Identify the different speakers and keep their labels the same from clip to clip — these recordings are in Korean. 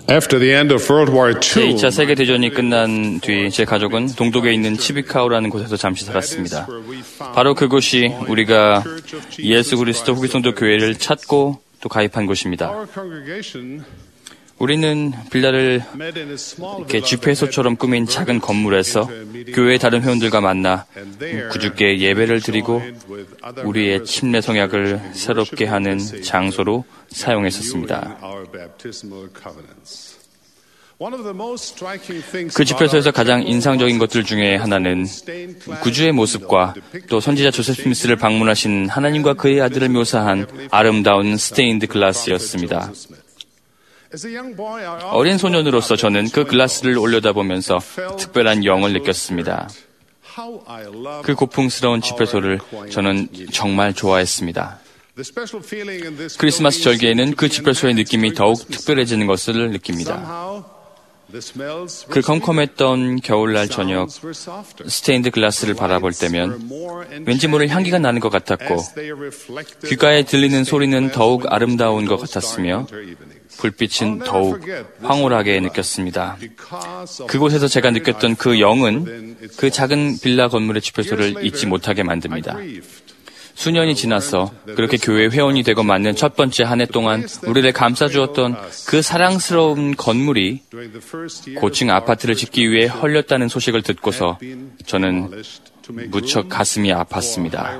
Speaker 1: After the end of World War II,
Speaker 2: 제2차 세계대전이 끝난 뒤 제 가족은 동독에 있는 치비카우라는 곳에서 잠시 살았습니다. 바로 그곳이 우리가 예수 그리스도 후기성도 교회를 찾고 또 가입한 곳입니다. 우리는 빌라를 이렇게 집회소처럼 꾸민 작은 건물에서 교회의 다른 회원들과 만나 구주께 예배를 드리고 우리의 침례 성약을 새롭게 하는 장소로 사용했었습니다. 그 집회소에서 가장 인상적인 것들 중에 하나는 구주의 모습과 또 선지자 조셉 스미스를 방문하신 하나님과 그의 아들을 묘사한 아름다운 스테인드 글라스였습니다. 어린 소년으로서 저는 그 글라스를 올려다보면서 특별한 영을 느꼈습니다. 그 고풍스러운 집회소를 저는 정말 좋아했습니다. 크리스마스 절기에는 그 집회소의 느낌이 더욱 특별해지는 것을 느낍니다. 그 컴컴했던 겨울날 저녁 스테인드 글라스를 바라볼 때면 왠지 모를 향기가 나는 것 같았고 귓가에 들리는 소리는 더욱 아름다운 것 같았으며 불빛은 더욱 황홀하게 느꼈습니다. 그곳에서 제가 느꼈던 그 영은 그 작은 빌라 건물의 집회소를 잊지 못하게 만듭니다. 수년이 지나서 그렇게 교회 회원이 되고 맞는 첫 번째 한 해 동안 우리를 감싸주었던 그 사랑스러운 건물이 고층 아파트를 짓기 위해 헐렸다는 소식을 듣고서 저는 무척 가슴이 아팠습니다.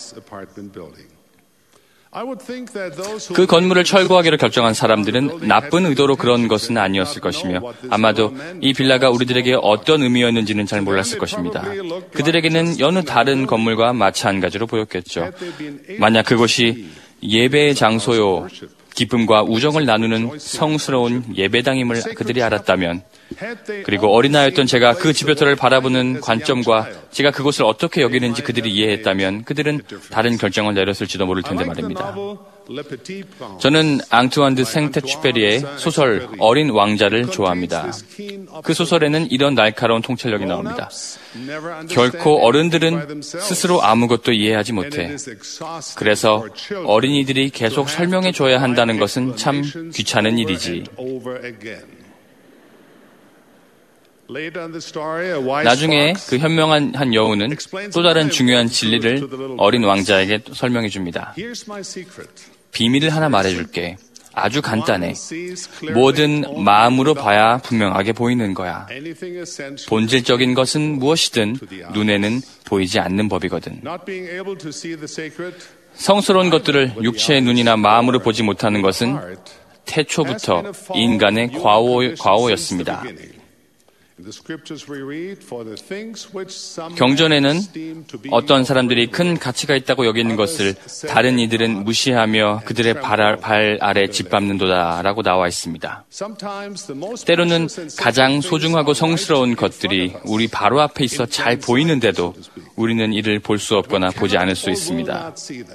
Speaker 2: 그 건물을 철거하기로 결정한 사람들은 나쁜 의도로 그런 것은 아니었을 것이며 아마도 이 빌라가 우리들에게 어떤 의미였는지는 잘 몰랐을 것입니다. 그들에게는 여느 다른 건물과 마찬가지로 보였겠죠. 만약 그곳이 예배의 장소요, 기쁨과 우정을 나누는 성스러운 예배당임을 그들이 알았다면, 그리고 어린아이였던 제가 그 집회소를 바라보는 관점과 제가 그곳을 어떻게 여기는지 그들이 이해했다면 그들은 다른 결정을 내렸을지도 모를 텐데 말입니다. 저는 앙투안 드 생텍쥐페리의 소설 어린 왕자를 좋아합니다. 그 소설에는 이런 날카로운 통찰력이 나옵니다. 결코 어른들은 스스로 아무것도 이해하지 못해. 그래서 어린이들이 계속 설명해줘야 한다는 것은 참 귀찮은 일이지. 나중에 그 현명한 한 여우는 또 다른 중요한 진리를 어린 왕자에게 설명해 줍니다. 비밀을 하나 말해줄게. 아주 간단해. 뭐든 마음으로 봐야 분명하게 보이는 거야. 본질적인 것은 무엇이든 눈에는 보이지 않는 법이거든. 성스러운 것들을 육체의 눈이나 마음으로 보지 못하는 것은 태초부터 인간의 과오였습니다. 경전에는 어떤 사람들이 큰 가치가 있다고 여기는 것을 다른 이들은 무시하며 그들의 발 아래 짓밟는도다 라고 나와 있습니다. 때로는 가장 소중하고 성스러운 것들이 우리 바로 앞에 있어 잘 보이는데도 우리는 이를 볼 수 없거나 보지 않을 수 있습니다.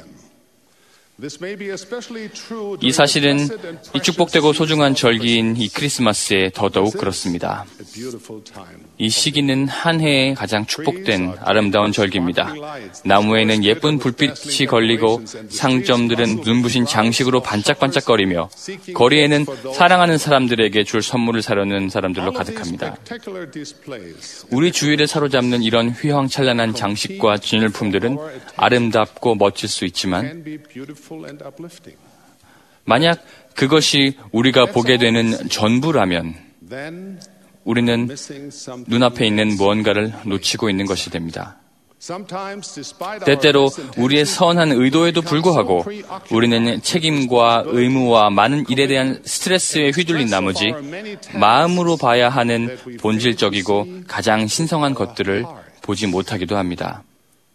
Speaker 2: 이 사실은 이 축복되고 소중한 절기인 이 크리스마스에 더더욱 그렇습니다. 이 시기는 한 해에 가장 축복된 아름다운 절기입니다. 나무에는 예쁜 불빛이 걸리고 상점들은 눈부신 장식으로 반짝반짝거리며 거리에는 사랑하는 사람들에게 줄 선물을 사려는 사람들로 가득합니다. 우리 주위를 사로잡는 이런 휘황찬란한 장식과 진열품들은 아름답고 멋질 수 있지만 만약 그것이 우리가 보게 되는 전부라면 우리는 눈앞에 있는 무언가를 놓치고 있는 것이 됩니다. 때때로 우리의 선한 의도에도 불구하고 우리는 책임과 의무와 많은 일에 대한 스트레스에 휘둘린 나머지 마음으로 봐야 하는 본질적이고 가장 신성한 것들을 보지 못하기도 합니다.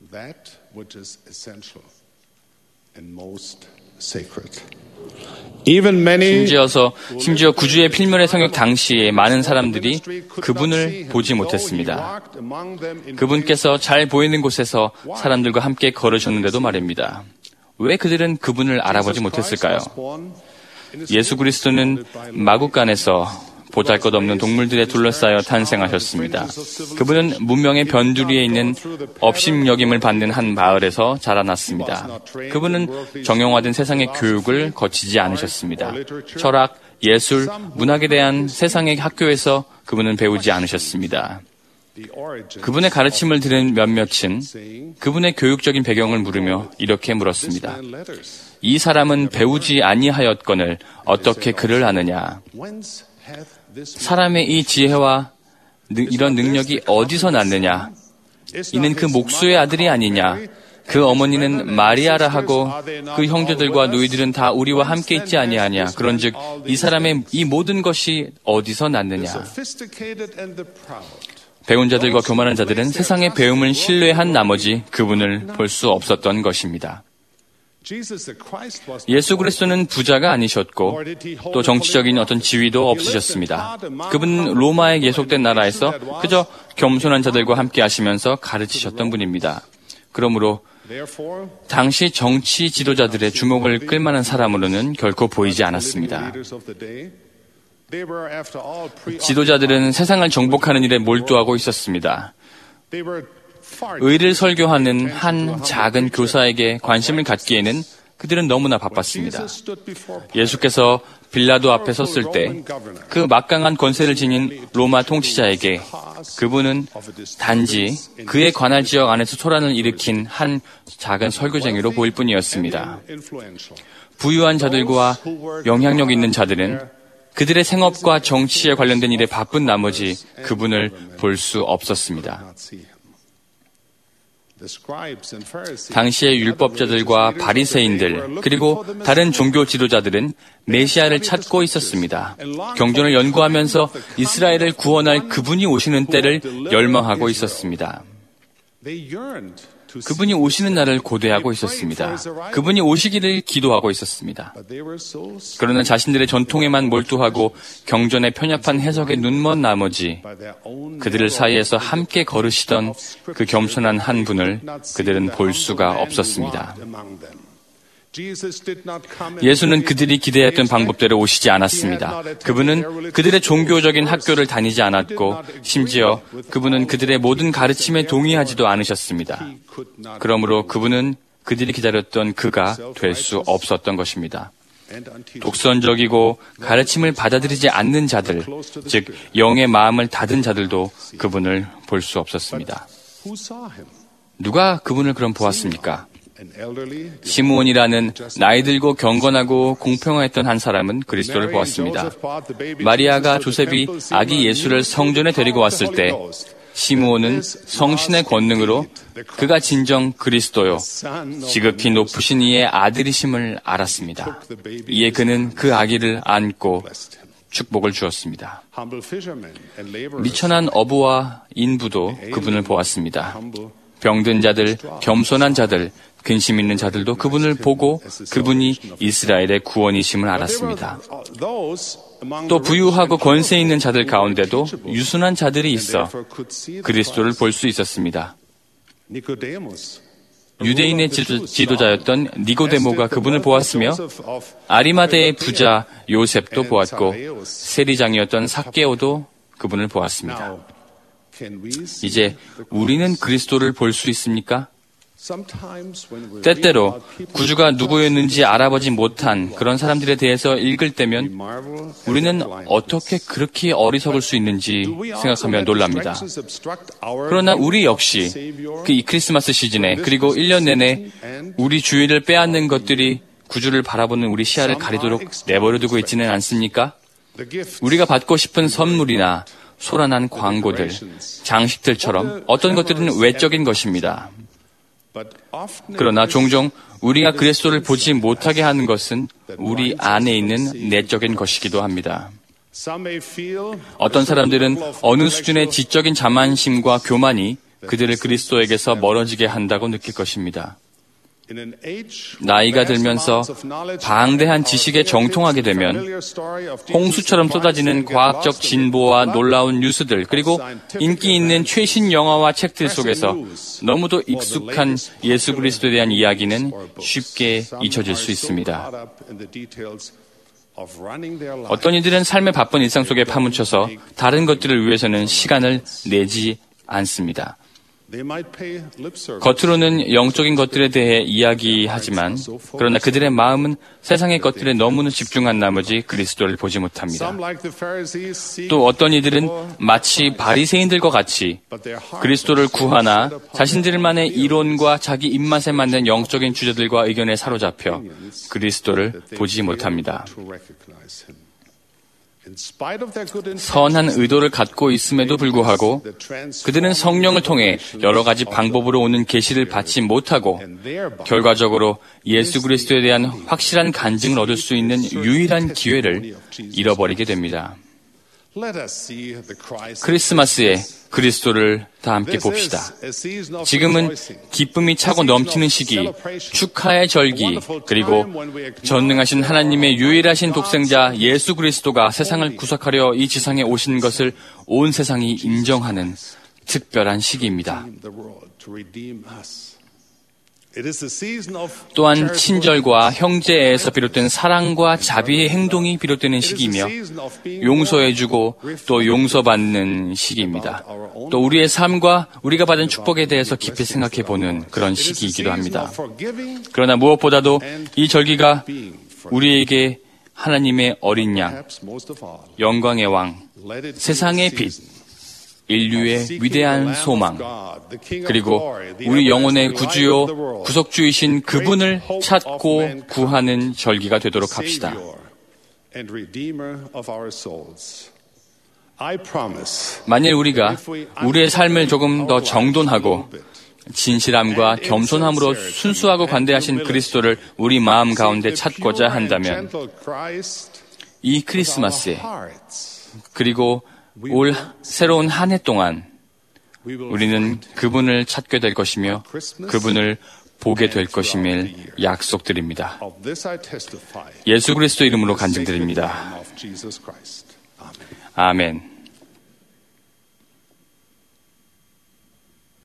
Speaker 2: 심지어 구주의 필멸의 성역 당시에 많은 사람들이 그분을 보지 못했습니다. 그분께서 잘 보이는 곳에서 사람들과 함께 걸으셨는데도 말입니다. 왜 그들은 그분을 알아보지 못했을까요? 예수 그리스도는 마구간에서 보잘것없는 동물들에 둘러싸여 탄생하셨습니다. 그분은 문명의 변두리에 있는 업심여김을 받는 한 마을에서 자라났습니다. 그분은 정형화된 세상의 교육을 거치지 않으셨습니다. 철학, 예술, 문학에 대한 세상의 학교에서 그분은 배우지 않으셨습니다. 그분의 가르침을 들은 몇몇은 그분의 교육적인 배경을 물으며 이렇게 물었습니다. 이 사람은 배우지 아니하였거늘 어떻게 글을 아느냐? 사람의 이 지혜와 이런 능력이 어디서 났느냐? 이는 그 목수의 아들이 아니냐? 그 어머니는 마리아라 하고 그 형제들과 너희들은 다 우리와 함께 있지 아니하냐? 그런즉 이 사람의 이 모든 것이 어디서 났느냐? 배운 자들과 교만한 자들은 세상의 배움을 신뢰한 나머지 그분을 볼 수 없었던 것입니다. 예수 그리스도는 부자가 아니셨고 또 정치적인 어떤 지위도 없으셨습니다. 그분은 로마에 계속된 나라에서 그저 겸손한 자들과 함께 하시면서 가르치셨던 분입니다. 그러므로 당시 정치 지도자들의 주목을 끌만한 사람으로는 결코 보이지 않았습니다. 지도자들은 세상을 정복하는 일에 몰두하고 있었습니다. 의를 설교하는 한 작은 교사에게 관심을 갖기에는 그들은 너무나 바빴습니다. 예수께서 빌라도 앞에 섰을 때 그 막강한 권세를 지닌 로마 통치자에게 그분은 단지 그에 관할 지역 안에서 소란을 일으킨 한 작은 설교쟁이로 보일 뿐이었습니다. 부유한 자들과 영향력 있는 자들은 그들의 생업과 정치에 관련된 일에 바쁜 나머지 그분을 볼 수 없었습니다. 당시의 율법자들과 바리새인들 그리고 다른 종교 지도자들은 메시아를 찾고 있었습니다. 경전을 연구하면서 이스라엘을 구원할 그분이 오시는 때를 열망하고 있었습니다. 그분이 오시는 날을 고대하고 있었습니다. 그분이 오시기를 기도하고 있었습니다. 그러나 자신들의 전통에만 몰두하고 경전의 편협한 해석에 눈먼 나머지 그들 사이에서 함께 걸으시던 그 겸손한 한 분을 그들은 볼 수가 없었습니다. 예수는 그들이 기대했던 방법대로 오시지 않았습니다. 그분은 그들의 종교적인 학교를 다니지 않았고 심지어 그분은 그들의 모든 가르침에 동의하지도 않으셨습니다. 그러므로 그분은 그들이 기다렸던 그가 될 수 없었던 것입니다. 독선적이고 가르침을 받아들이지 않는 자들, 즉 영의 마음을 닫은 자들도 그분을 볼 수 없었습니다. 누가 그분을 그럼 보았습니까? 시므온이라는 나이 들고 경건하고 공평했던 한 사람은 그리스도를 보았습니다. 마리아가 조셉이 아기 예수를 성전에 데리고 왔을 때 시므온은 성신의 권능으로 그가 진정 그리스도요 지극히 높으신 이의 아들이심을 알았습니다. 이에 그는 그 아기를 안고 축복을 주었습니다. 미천한 어부와 인부도 그분을 보았습니다. 병든 자들, 겸손한 자들, 근심 있는 자들도 그분을 보고 그분이 이스라엘의 구원이심을 알았습니다. 또 부유하고 권세 있는 자들 가운데도 유순한 자들이 있어 그리스도를 볼 수 있었습니다. 유대인의 지도자였던 니고데모가 그분을 보았으며 아리마대의 부자 요셉도 보았고 세리장이었던 삭개오도 그분을 보았습니다. 이제 우리는 그리스도를 볼 수 있습니까? 때때로 구주가 누구였는지 알아보지 못한 그런 사람들에 대해서 읽을 때면 우리는 어떻게 그렇게 어리석을 수 있는지 생각하며 놀랍니다. 그러나 우리 역시 이 크리스마스 시즌에 그리고 1년 내내 우리 주의를 빼앗는 것들이 구주를 바라보는 우리 시야를 가리도록 내버려두고 있지는 않습니까? 우리가 받고 싶은 선물이나 소란한 광고들, 장식들처럼 어떤 것들은 외적인 것입니다. 그러나 종종 우리가 그리스도를 보지 못하게 하는 것은 우리 안에 있는 내적인 것이기도 합니다. 어떤 사람들은 어느 수준의 지적인 자만심과 교만이 그들을 그리스도에게서 멀어지게 한다고 느낄 것입니다. 나이가 들면서 방대한 지식에 정통하게 되면 홍수처럼 쏟아지는 과학적 진보와 놀라운 뉴스들 그리고 인기 있는 최신 영화와 책들 속에서 너무도 익숙한 예수 그리스도에 대한 이야기는 쉽게 잊혀질 수 있습니다. 어떤 이들은 삶의 바쁜 일상 속에 파묻혀서 다른 것들을 위해서는 시간을 내지 않습니다. 겉으로는 영적인 것들에 대해 이야기하지만 그러나 그들의 마음은 세상의 것들에 너무나 집중한 나머지 그리스도를 보지 못합니다. 또 어떤 이들은 마치 바리새인들과 같이 그리스도를 구하나 자신들만의 이론과 자기 입맛에 맞는 영적인 주제들과 의견에 사로잡혀 그리스도를 보지 못합니다. 선한 의도를 갖고 있음에도 불구하고 그들은 성령을 통해 여러 가지 방법으로 오는 계시를 받지 못하고 결과적으로 예수 그리스도에 대한 확실한 간증을 얻을 수 있는 유일한 기회를 잃어버리게 됩니다. 크리스마스에 그리스도를 다 함께 봅시다. 지금은 기쁨이 차고 넘치는 시기, 축하의 절기, 그리고 전능하신 하나님의 유일하신 독생자 예수 그리스도가 세상을 구속하려 이 지상에 오신 것을 온 세상이 인정하는 특별한 시기입니다. 또한 친절과 형제에서 비롯된 사랑과 자비의 행동이 비롯되는 시기이며 용서해주고 또 용서받는 시기입니다. 또 우리의 삶과 우리가 받은 축복에 대해서 깊이 생각해보는 그런 시기이기도 합니다. 그러나 무엇보다도 이 절기가 우리에게 하나님의 어린 양, 영광의 왕, 세상의 빛, 인류의 위대한 소망, 그리고 우리 영혼의 구주요 구속주이신 그분을 찾고 구하는 절기가 되도록 합시다. 만일 우리가 우리의 삶을 조금 더 정돈하고 진실함과 겸손함으로 순수하고 관대하신 그리스도를 우리 마음 가운데 찾고자 한다면 이 크리스마스에 그리고 올 새로운 한 해 동안 우리는 그분을 찾게 될 것이며 그분을 보게 될 것임을 약속드립니다. 예수 그리스도 이름으로 간증드립니다. 아멘.